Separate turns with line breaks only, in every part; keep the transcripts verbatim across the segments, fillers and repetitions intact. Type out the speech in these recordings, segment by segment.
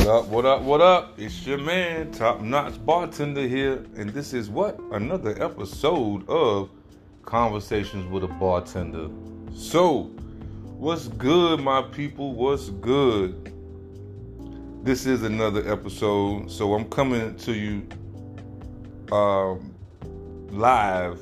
up, what up, what up? It's your man, Top Notch Bartender here, and this is what? Another episode of Conversations with a Bartender. So, what's good, my people? What's good? This is another episode, so I'm coming to you um, live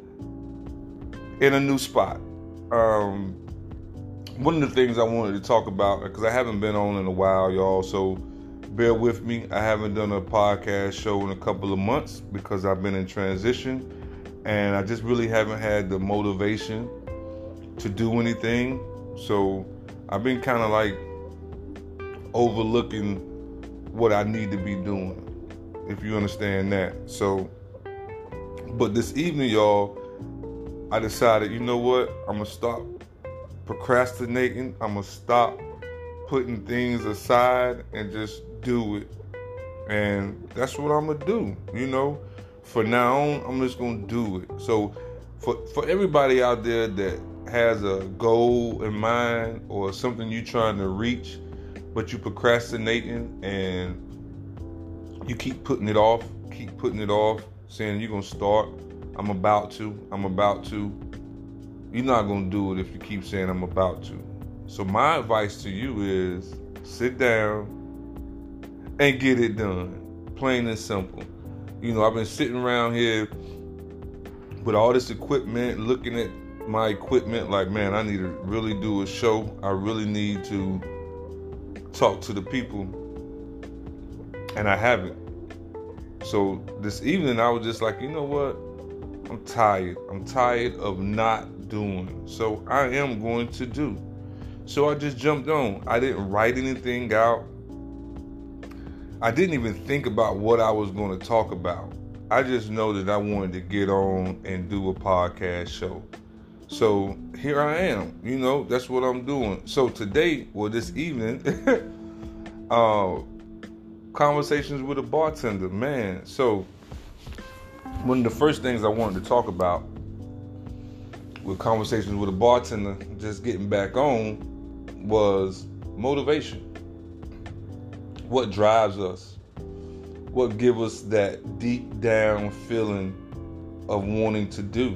in a new spot. Um, one of the things I wanted to talk about, because I haven't been on in a while, y'all, so bear with me. I haven't done a podcast show in a couple of months because I've been in transition, and I just really haven't had the motivation to do anything. So I've been kind of like overlooking what I need to be doing, if you understand that. So, but this evening, y'all, I decided, you know what? I'm going to stop procrastinating. I'm going to stop putting things aside and just do it. And that's what I'm going to do. You know, for now on, I'm just going to do it. So for, for everybody out there that has a goal in mind or something you're trying to reach, but you procrastinating and you keep putting it off, keep putting it off, saying you're going to start, I'm about to, I'm about to. You're not going to do it if you keep saying I'm about to. So my advice to you is sit down and get it done. Plain and simple. You know, I've been sitting around here with all this equipment, looking at my equipment like, man, I need to really do a show. I really need to talk to the people. And I haven't. So this evening I was just like, you know what? I'm tired. I'm tired of not doing. So I am going to do. So I just jumped on. I didn't write anything out. I didn't even think about what I was going to talk about. I just know that I wanted to get on and do a podcast show. So here I am. You know, that's what I'm doing. So today, well, this evening, uh, Conversations with a Bartender, man. So one of the first things I wanted to talk about with Conversations with a Bartender, just getting back on, was motivation. What drives us? What gives us that deep down feeling of wanting to do?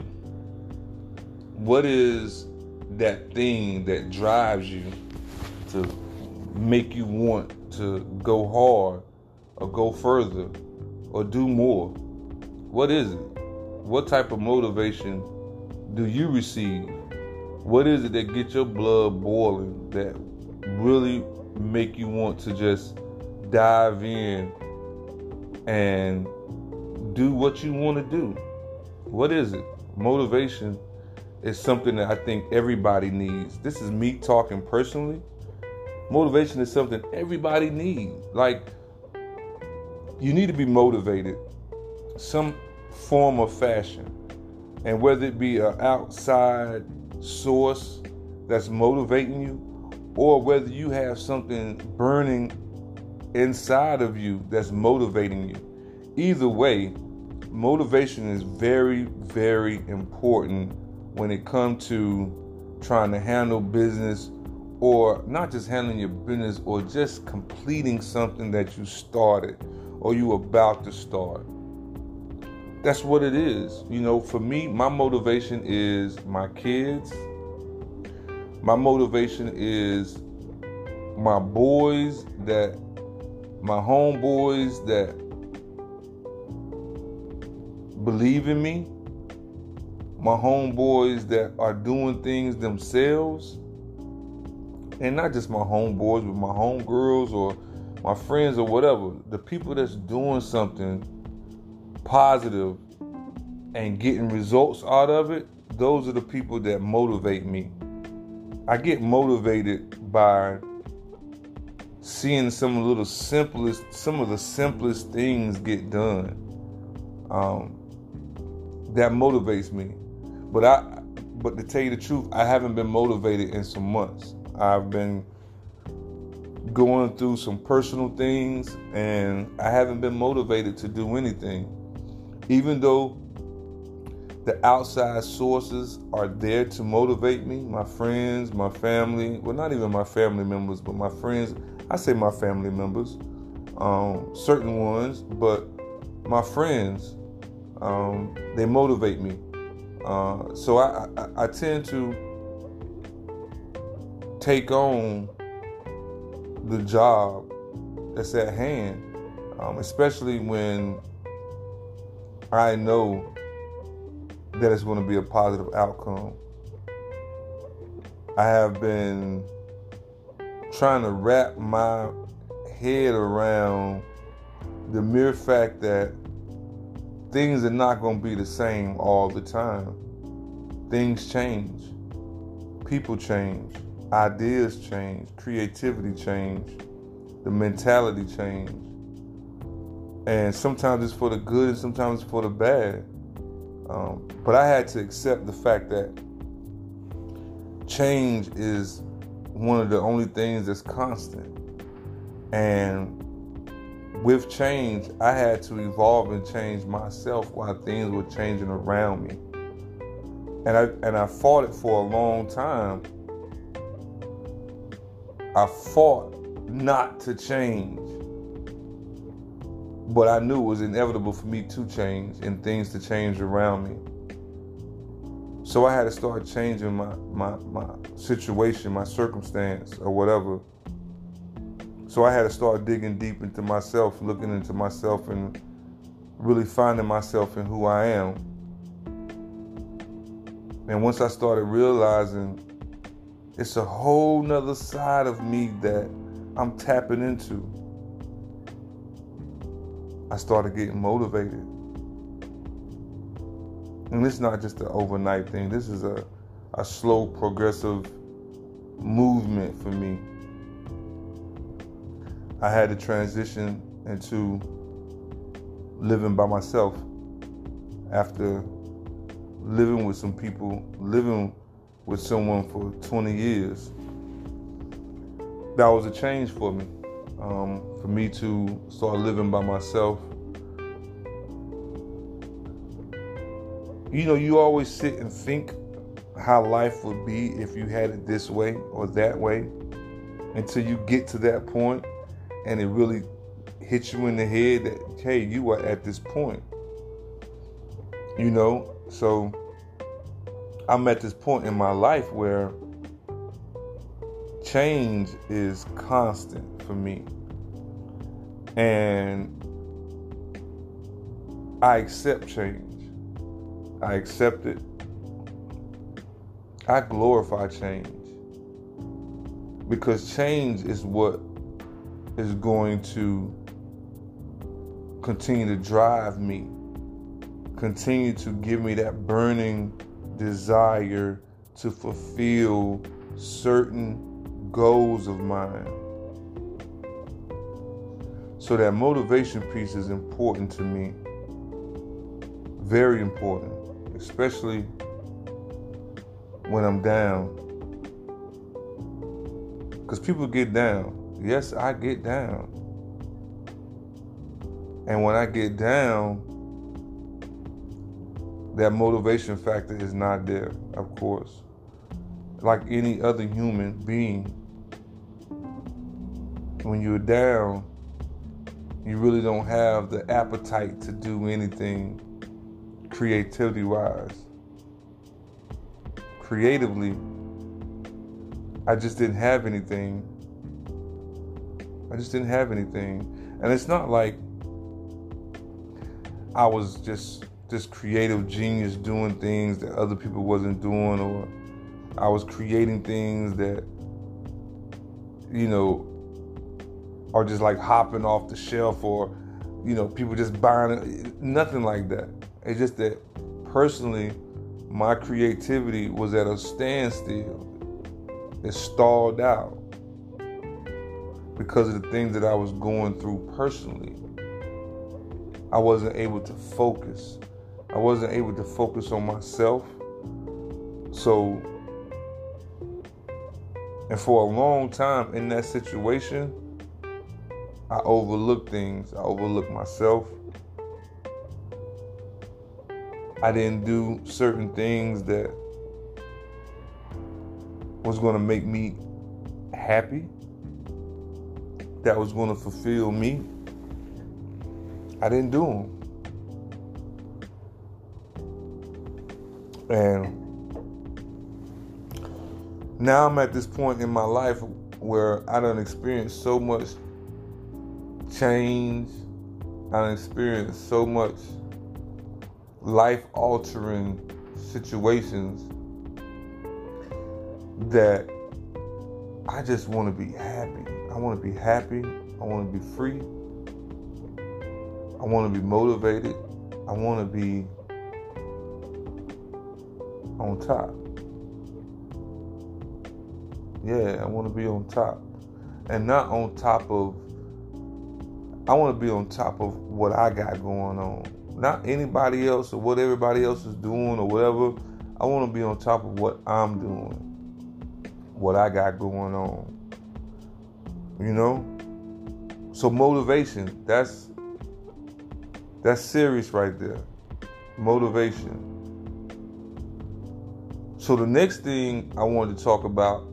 What is that thing that drives you to make you want to go hard or go further or do more? What is it? What type of motivation do you receive? What is it that gets your blood boiling, that really make you want to just dive in and do what you want to do? What is it? Motivation is something that I think everybody needs. This is me talking personally. Motivation is something everybody needs. Like, you need to be motivated some form of fashion. And whether it be an outside source that's motivating you, or whether you have something burning inside of you that's motivating you. Either way, motivation is very, very important when it comes to trying to handle business, or not just handling your business, or just completing something that you started or you about to start. That's what it is. You know, for me, my motivation is my kids. My motivation is my boys, that my homeboys that believe in me. My homeboys that are doing things themselves. And not just my homeboys, but my homegirls or my friends or whatever. The people that's doing something positive and getting results out of it, those are the people that motivate me. I get motivated by seeing some of the little simplest, some of the simplest things get done. Um, that motivates me. But I, but to tell you the truth, I haven't been motivated in some months. I've been going through some personal things, and I haven't been motivated to do anything. Even though the outside sources are there to motivate me, my friends, my family, well, not even my family members, but my friends, I say my family members, um, certain ones, but my friends, um, they motivate me. Uh, so I, I, I tend to take on the job that's at hand, um, especially when I know that it's going to be a positive outcome. I have been trying to wrap my head around the mere fact that things are not going to be the same all the time. Things change. People change. Ideas change. Creativity change. The mentality change. And sometimes it's for the good and sometimes it's for the bad. Um, but I had to accept the fact that change is one of the only things that's constant. And with change, I had to evolve and change myself while things were changing around me. And I and I fought it for a long time. I fought not to change. But I knew it was inevitable for me to change and things to change around me. So I had to start changing my, my, my situation, my circumstance, or whatever. So I had to start digging deep into myself, looking into myself, and really finding myself in who I am. And once I started realizing it's a whole nother side of me that I'm tapping into, I started getting motivated. And it's not just an overnight thing. This is a, a slow, progressive movement for me. I had to transition into living by myself after living with some people, living with someone for twenty years. That was a change for me. Um, for me to start living by myself. You know, you always sit and think how life would be if you had it this way or that way, until you get to that point and it really hits you in the head that, hey, you are at this point. You know, so I'm at this point in my life where change is constant for me. And I accept change. I accept it. I glorify change. Because change is what is going to continue to drive me, continue to give me that burning desire to fulfill certain goals of mine. So that motivation piece is important to me. Very important, especially when I'm down. Because people get down. Yes, I get down. And when I get down, that motivation factor is not there, of course. Like any other human being, when you're down, you really don't have the appetite to do anything creativity-wise. Creatively, I just didn't have anything. I just didn't have anything. And it's not like I was just this creative genius doing things that other people wasn't doing, or I was creating things that, you know, are just like hopping off the shelf, or, you know, people just buying it. Nothing like that. It's just that personally, my creativity was at a standstill. It stalled out because of the things that I was going through personally. I wasn't able to focus. I wasn't able to focus on myself. So, and for a long time in that situation, I overlooked things. I overlooked myself. I didn't do certain things that was going to make me happy, that was going to fulfill me. I didn't do them. And now I'm at this point in my life where I done experienced so much change. I done experienced so much life-altering situations that I just want to be happy. I want to be happy. I want to be free. I want to be motivated. I want to be on top. Yeah, I want to be on top. And not on top of, I want to be on top of what I got going on. Not anybody else or what everybody else is doing or whatever. I want to be on top of what I'm doing. What I got going on. You know? So motivation, that's that's serious right there. Motivation. So the next thing I wanted to talk about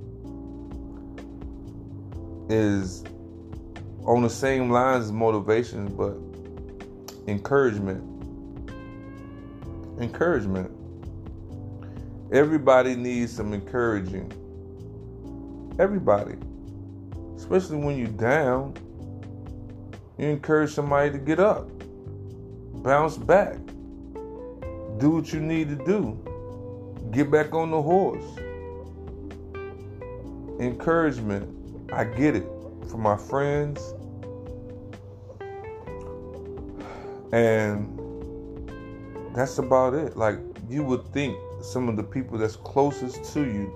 is on the same lines as motivation, but encouragement. Encouragement. Everybody needs some encouraging. Everybody. Especially when you're down. You encourage somebody to get up. Bounce back. Do what you need to do. Get back on the horse. Encouragement. I get it from my friends. And that's about it. Like, you would think some of the people that's closest to you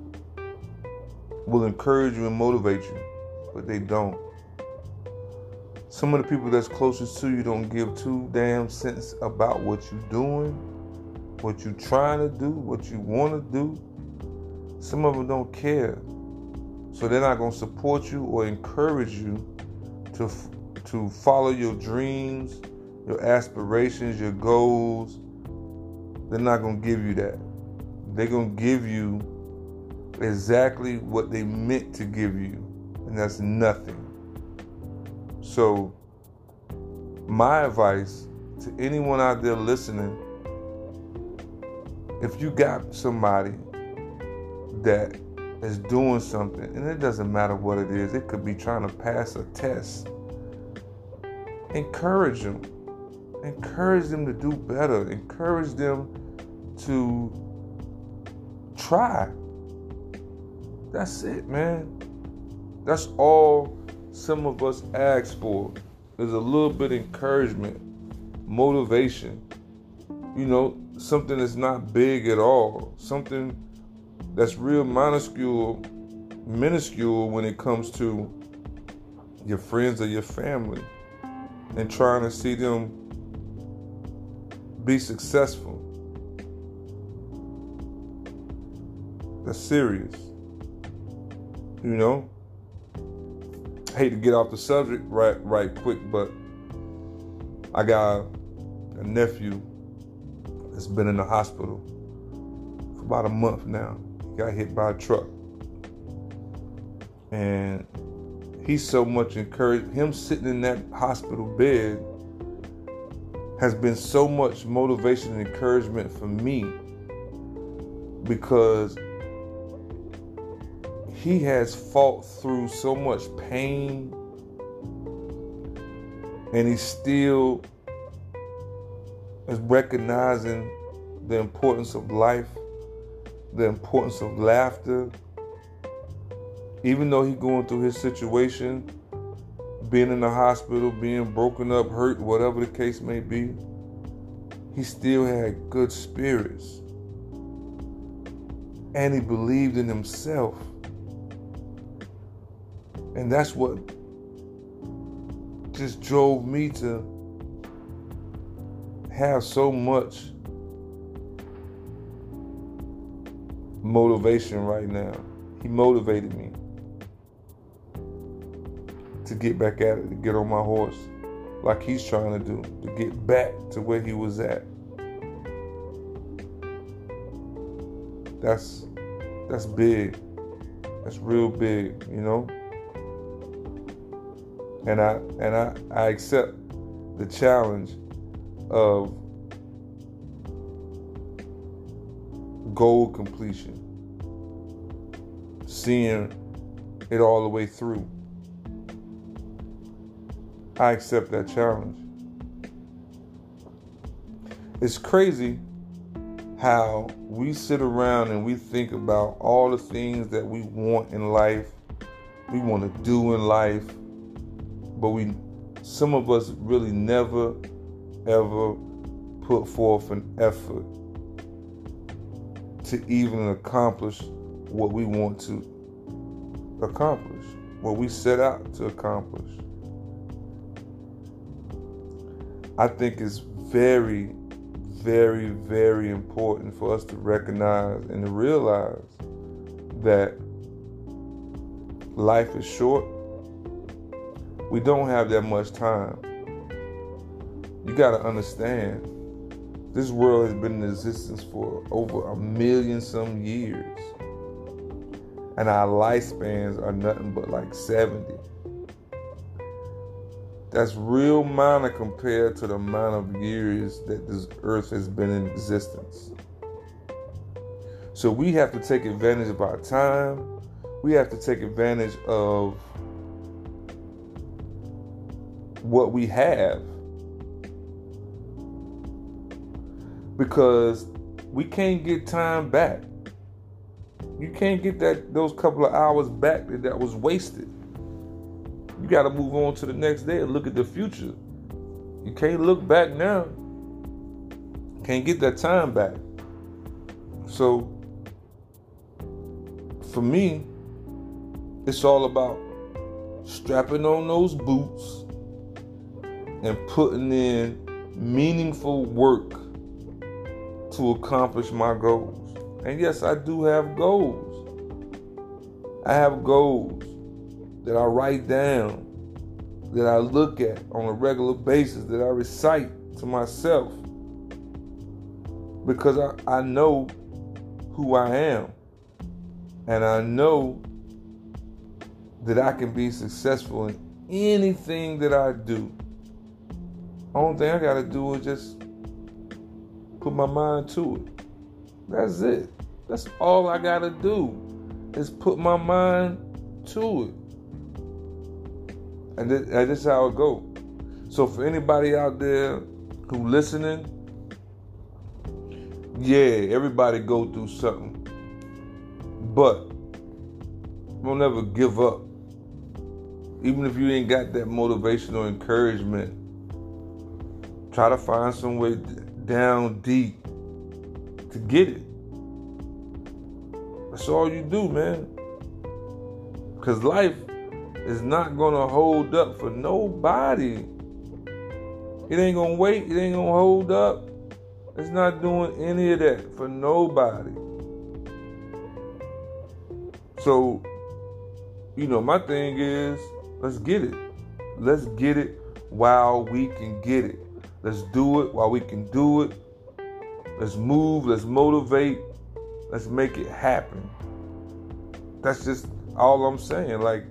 will encourage you and motivate you, but they don't. Some of the people that's closest to you don't give two damn cents about what you're doing, what you're trying to do, what you want to do. Some of them don't care. So they're not going to support you or encourage you to to follow your dreams, your aspirations, your goals. They're not going to give you that. They're going to give you exactly what they meant to give you, and that's nothing. So my advice to anyone out there listening, if you got somebody that is doing something, and it doesn't matter what it is, it could be trying to pass a test, encourage them. Encourage them to do better. Encourage them to try. That's it, man. That's all some of us ask for, is a little bit of encouragement, motivation. You know, something that's not big at all. Something that's real minuscule, minuscule when it comes to your friends or your family and trying to see them be successful. That's serious. You know? I hate to get off the subject right right quick, but I got a nephew that's been in the hospital for about a month now. He got hit by a truck. And he's so much encouraged. Him sitting in that hospital bed has been so much motivation and encouragement for me, because he has fought through so much pain, and he still is recognizing the importance of life, the importance of laughter. Even though he's going through his situation, being in the hospital, being broken up, hurt, whatever the case may be, he still had good spirits. And he believed in himself. And that's what just drove me to have so much motivation right now. He motivated me to get back at it, to get on my horse like he's trying to do, to get back to where he was at. That's that's big. That's real big, you know? And I and I, I accept the challenge of goal completion, seeing it all the way through. I accept that challenge. It's crazy how we sit around and we think about all the things that we want in life, we want to do in life, but we, some of us really never, ever put forth an effort to even accomplish what we want to accomplish, what we set out to accomplish. I think it's very, very, very important for us to recognize and to realize that life is short. We don't have that much time. You got to understand, this world has been in existence for over a million some years. And our lifespans are nothing but like seventy. That's real minor compared to the amount of years that this earth has been in existence. So we have to take advantage of our time. We have to take advantage of what we have. Because we can't get time back. You can't get that those couple of hours back that, that was wasted. You got to move on to the next day and look at the future. You can't look back now. Can't get that time back. So, for me, it's all about strapping on those boots and putting in meaningful work to accomplish my goals. And yes, I do have goals. I have goals that I write down, that I look at on a regular basis, that I recite to myself, because I, I know who I am, and I know that I can be successful in anything that I do. Only thing I gotta do is just put my mind to it. That's it. That's all I gotta do, is put my mind to it. And this, and this is how it goes. So for anybody out there who listening, yeah, everybody go through something. But don't never give up. Even if you ain't got that motivation or encouragement, try to find some way down deep to get it. That's all you do, man. Because life is not going to hold up for nobody. It ain't going to wait. It ain't going to hold up. It's not doing any of that for nobody. So, you know, my thing is, let's get it. Let's get it while we can get it. Let's do it while we can do it. Let's move. Let's motivate. Let's make it happen. That's just all I'm saying. Like,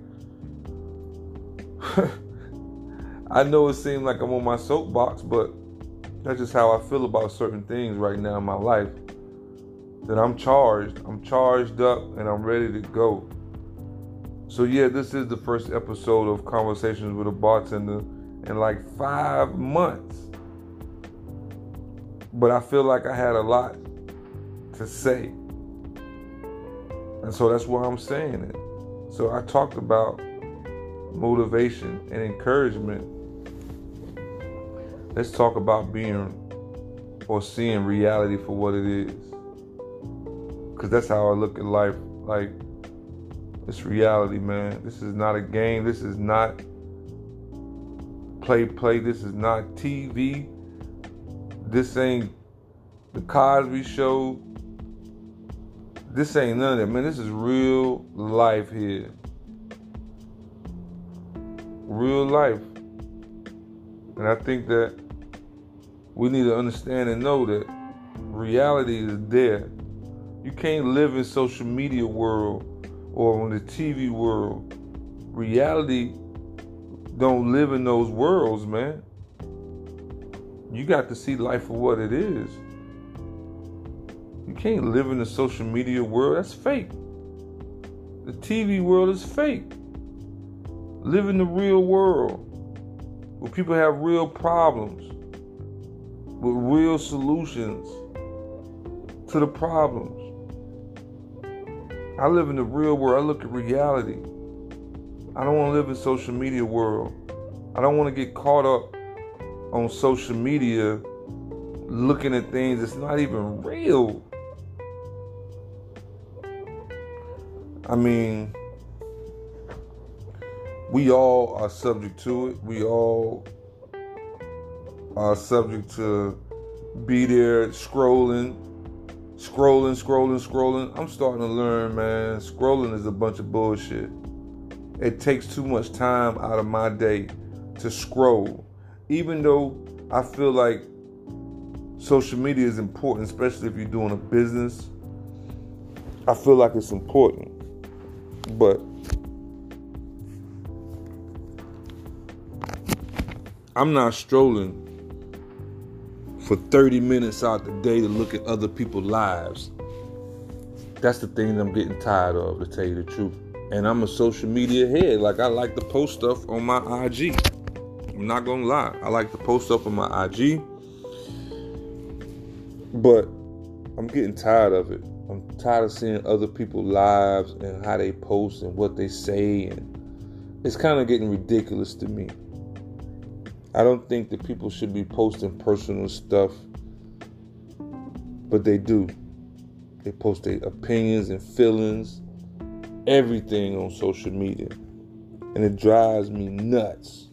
I know it seems like I'm on my soapbox, but that's just how I feel about certain things right now in my life. That I'm charged. I'm charged up and I'm ready to go. So yeah, this is the first episode of Conversations with a Bartender in like five months. But I feel like I had a lot to say. And so that's why I'm saying it. So I talked about motivation and encouragement. Let's talk about being or seeing reality for what it is. Because that's how I look at life. Like, it's reality, man. This is not a game. This is not play, play. This is not T V. This ain't the Cosby Show. This ain't none of that, man. This is real life here. Real life. And I think that we need to understand and know that reality is there. You can't live in social media world or in the T V world. Reality don't live in those worlds, man. You got to see life for what it is. You can't live in the social media world. That's fake. The T V world is fake. Live in the real world where people have real problems with real solutions to the problems. I live in the real world. I look at reality. I don't want to live in social media world. I don't want to get caught up on social media looking at things that's not even real. I mean, we all are subject to it. We all are subject to be there scrolling, scrolling, scrolling, scrolling. I'm starting to learn, man, scrolling is a bunch of bullshit. It takes too much time out of my day to scroll. Even though I feel like social media is important, especially if you're doing a business, I feel like it's important. But I'm not strolling for thirty minutes out the day to look at other people's lives. That's the thing that I'm getting tired of, to tell you the truth. And I'm a social media head. Like, I like to post stuff on my I G. I'm not gonna lie. I like to post stuff on my I G. But I'm getting tired of it. I'm tired of seeing other people's lives and how they post and what they say. And it's kind of getting ridiculous to me. I don't think that people should be posting personal stuff, but they do. They post their opinions and feelings, everything on social media. And it drives me nuts.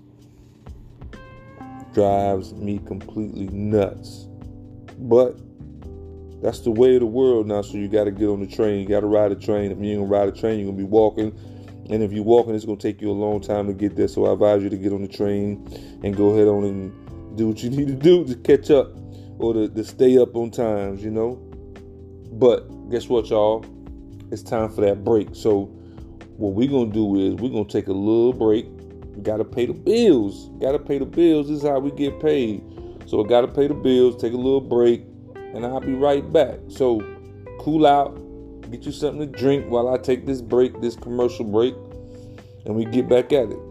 Drives me completely nuts. But that's the way of the world now, so you got to get on the train. You got to ride a train. If you ain't going to ride a train, you're going to be walking. And if you're walking, it's going to take you a long time to get there. So I advise you to get on the train and go ahead on and do what you need to do to catch up or to, to stay up on times, you know. But guess what, y'all? It's time for that break. So what we're going to do is we're going to take a little break. We got to pay the bills. Got to pay the bills. This is how we get paid. So I got to pay the bills, take a little break, and I'll be right back. So cool out, get you something to drink while I take this break, this commercial break, and we get back at it.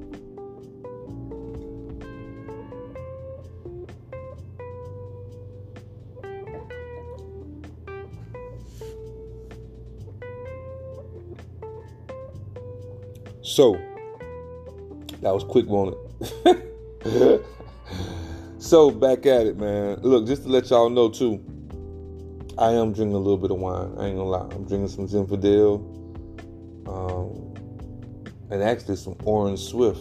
So, that was quick, wasn't it? So, back at it, man. Look, just to let y'all know, too, I am drinking a little bit of wine. I ain't gonna lie. I'm drinking some Zinfandel. Um, and actually some Orange Swift.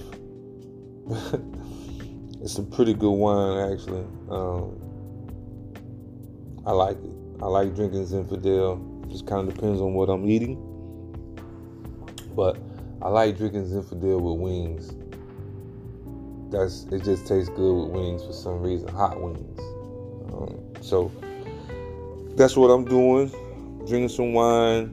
It's a pretty good wine, actually. Um, I like it. I like drinking Zinfandel. Just kind of depends on what I'm eating. But I like drinking Zinfandel with wings. That's it just tastes good with wings for some reason, hot wings. Um, so that's what I'm doing, drinking some wine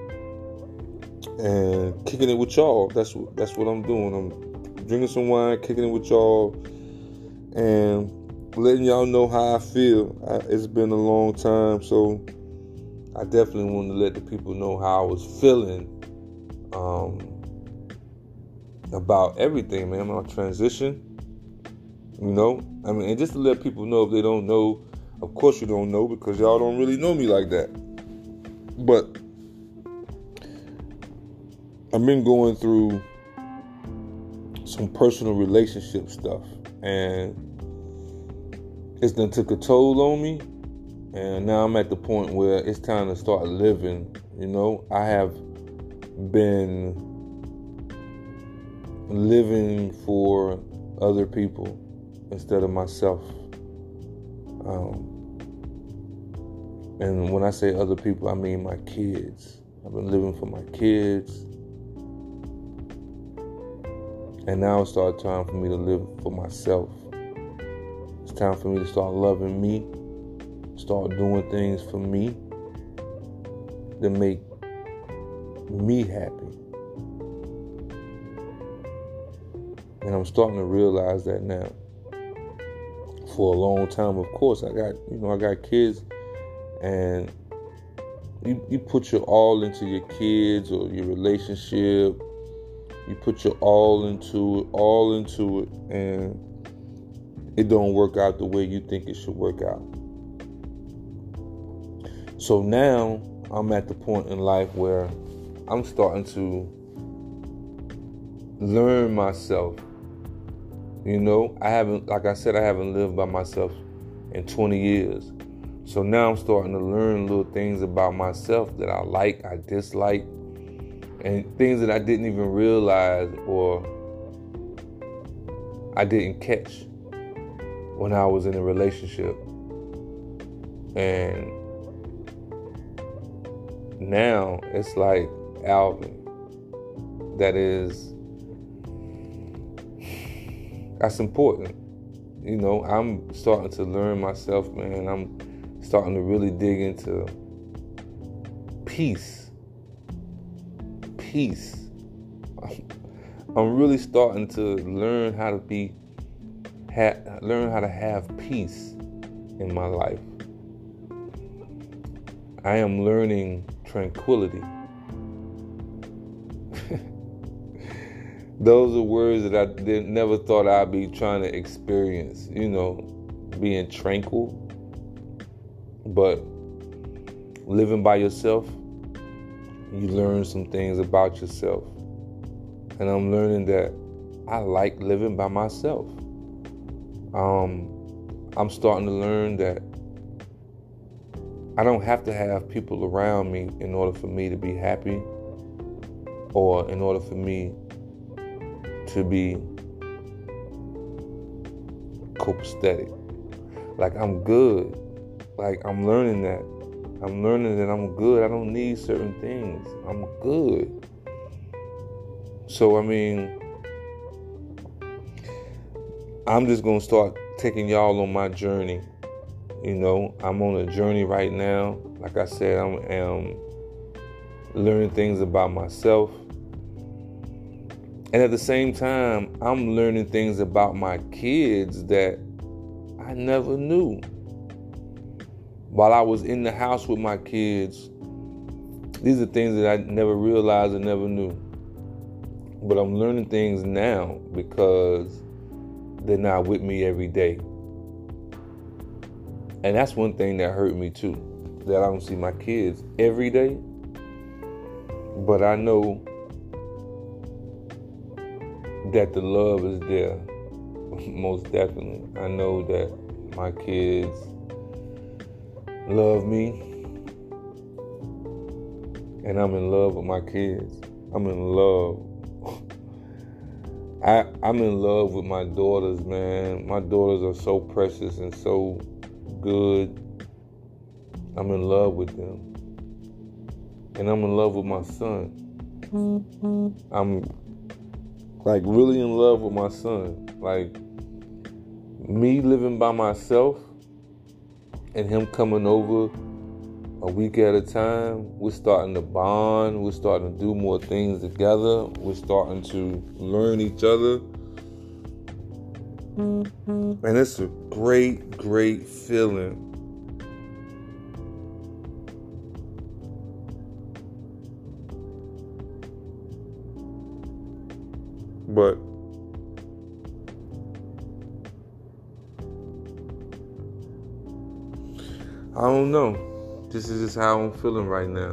and kicking it with y'all. That's what that's what I'm doing. I'm drinking some wine, kicking it with y'all, and letting y'all know how I feel. I, it's been a long time, so I definitely wanted to let the people know how I was feeling. Um, about everything, man. My transition, you know. I mean, and just to let people know if they don't know, of course you don't know because y'all don't really know me like that. But I've been going through some personal relationship stuff, and it's done took a toll on me. And now I'm at the point where it's time to start living. You know, I have been living for other people instead of myself. Um, and when I say other people, I mean my kids. I've been living for my kids. And now it's started time for me to live for myself. It's time for me to start loving me, start doing things for me that make me happy. And I'm starting to realize that now. for a long time. Of course, I got, you know, I got kids, and you, you put your all into your kids or your relationship. You put your all into it, all into it, and it don't work out the way you think it should work out. So now I'm at the point in life where I'm starting to learn myself. You know, I haven't, like I said, I haven't lived by myself in twenty years. So now I'm starting to learn little things about myself that I like, I dislike, and things that I didn't even realize or I didn't catch when I was in a relationship. And now it's like Alvin. That is, that's important. You know, I'm starting to learn myself, man. I'm starting to really dig into peace. Peace. I'm really starting to learn how to be, ha, learn how to have peace in my life. I am learning tranquility. Those are words that I did, never thought I'd be trying to experience, you know, being tranquil. But living by yourself, you learn some things about yourself. And I'm learning that I like living by myself. Um, I'm starting to learn that I don't have to have people around me in order for me to be happy, or in order for me to be copacetic. Like, I'm good. Like, I'm learning that. I'm learning that I'm good. I don't need certain things. I'm good. So, I mean, I'm just going to start taking y'all on my journey. You know, I'm on a journey right now. Like I said, I'm, I'm learning things about myself. And at the same time, I'm learning things about my kids that I never knew. While I was in the house with my kids, these are things that I never realized and never knew. But I'm learning things now because they're not with me every day. And that's one thing that hurt me too, that I don't see my kids every day. But I know that the love is there, most definitely. I know that my kids love me, and I'm in love with my kids. I'm in love. I, I'm in love with my daughters, man. My daughters are so precious and so good. I'm in love with them. And I'm in love with my son. I'm like really in love with my son. Like, me living by myself and him coming over a week at a time, we're starting to bond. We're starting to do more things together. We're starting to learn each other. And it's a great, great feeling. But I don't know. This is just how I'm feeling right now.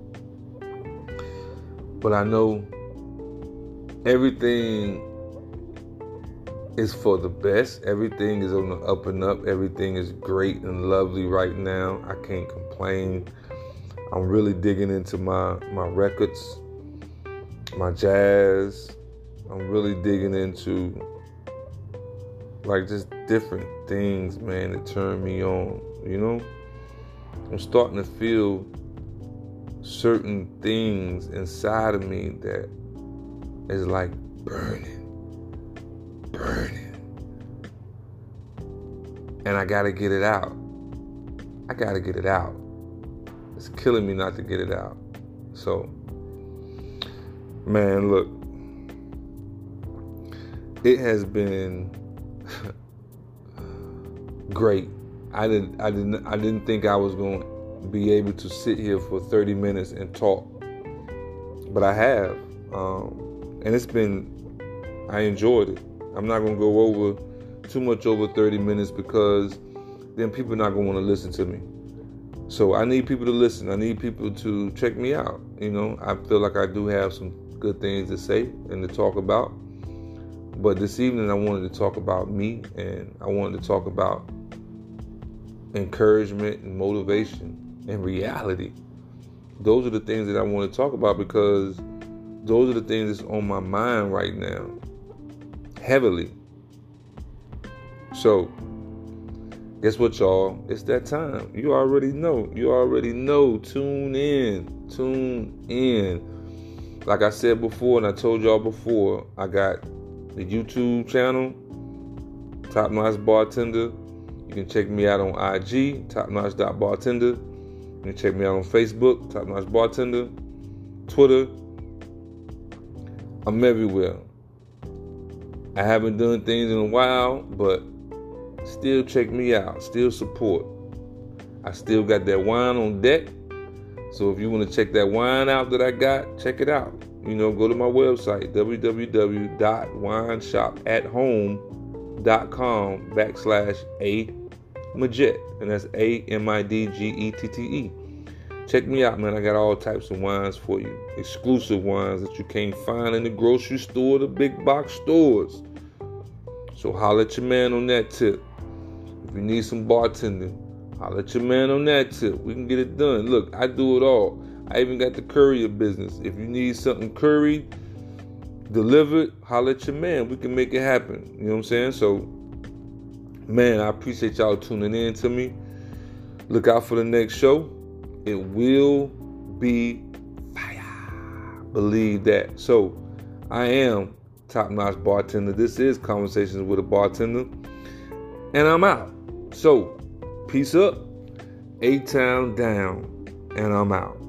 But I know everything is for the best. Everything is on the up and up. Everything is great and lovely right now. I can't complain. I'm really digging into my, my records, my jazz. I'm really digging into like just different things, man, that turn me on, you know? I'm starting to feel certain things inside of me that is like burning, burning. And I gotta get it out. I gotta get it out. It's killing me not to get it out. So, man, look. It has been great. I didn't I didn't I didn't think I was going to be able to sit here for thirty minutes and talk. But I have. Um, and it's been I enjoyed it. I'm not going to go over too much over thirty minutes because then people are not going to want to listen to me. So I need people to listen. I need people to check me out. You know, I feel like I do have some good things to say and to talk about. But this evening I wanted to talk about me, and I wanted to talk about encouragement and motivation and reality. Those are the things that I want to talk about because those are the things that's on my mind right now, heavily. So, guess what, y'all? It's that time. You already know. You already know. Tune in. Tune in. Like I said before, and I told y'all before, I got the YouTube channel, Top Notch Bartender. You can check me out on I G, top notch dot bartender. You can check me out on Facebook, Top Notch Bartender. Twitter. I'm everywhere. I haven't done things in a while, but still check me out. Still support. I still got that wine on deck. So if you want to check that wine out that I got, check it out. You know, go to my website, w w w dot wine shop at home dot com backslash a Midget. And that's A M I D G E T T E. Check me out, man. I got all types of wines for you. Exclusive wines that you can't find in the grocery store, the big box stores. So holler at your man on that tip. If you need some bartending, holler at your man on that tip. We can get it done. Look, I do it all. I even got the courier business. If you need something curried, delivered, holler at your man. We can make it happen. You know what I'm saying? So, man, I appreciate y'all tuning in to me. Look out for the next show. It will be fire. Believe that. So, I am Top Notch Bartender. This is Conversations with a Bartender. And I'm out. So, peace up. A-Town down. And I'm out.